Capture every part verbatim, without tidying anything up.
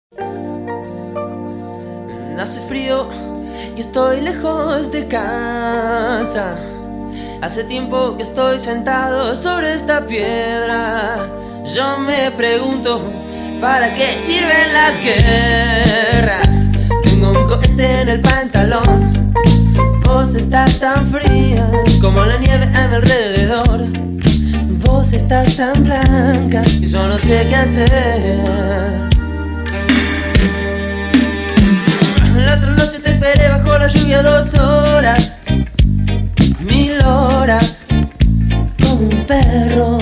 Hace frío y estoy lejos de casa. Hace tiempo que estoy sentado sobre esta piedra. Yo me pregunto, ¿para qué sirven las guerras? Tengo un cohete en el pantalón. Vos estás tan fría como la nieve a mi alrededor. Vos estás tan blanca y yo no sé qué hacer. La otra noche te esperé bajo la lluvia dos horas, mil horas, como un perro.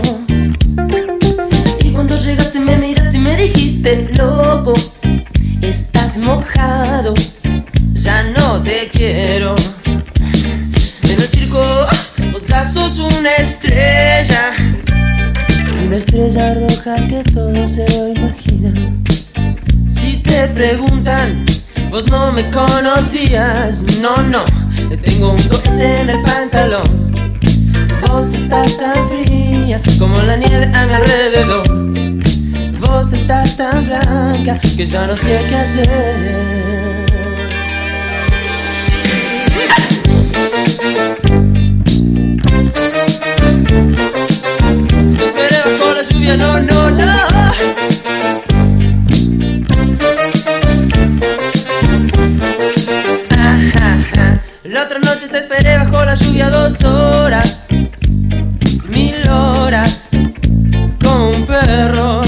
Y cuando llegaste me miraste y me dijiste, loco, estás mojado, ya no te quiero. En el circo vos ya sos una estrella, una estrella roja que todo se lo imagina. Si te preguntan, vos no me conocías, no, no. Tengo un cohete en el pantalón. Vos estás tan fría como la nieve a mi alrededor. Vos estás tan blanca que ya no sé qué hacer. Te esperé bajo la lluvia, no, no, no. La otra noche te esperé bajo la lluvia dos horas, mil horas, como un perro.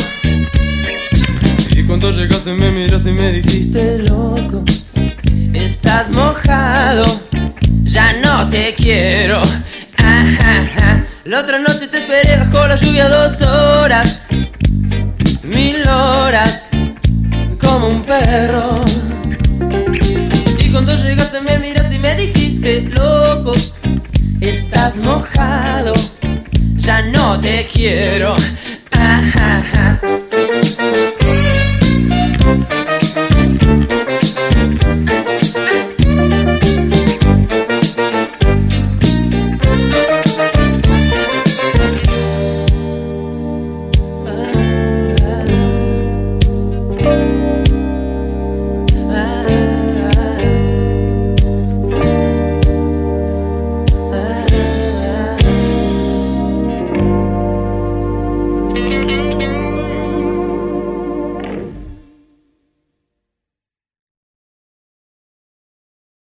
Y cuando llegaste me miraste y me dijiste, loco, estás mojado, ya no te quiero. Ajá. La otra noche te esperé bajo la lluvia dos horas, mil horas, como un perro. Y cuando llegaste me miraste y me dijiste, loco, estás mojado, ya no te quiero.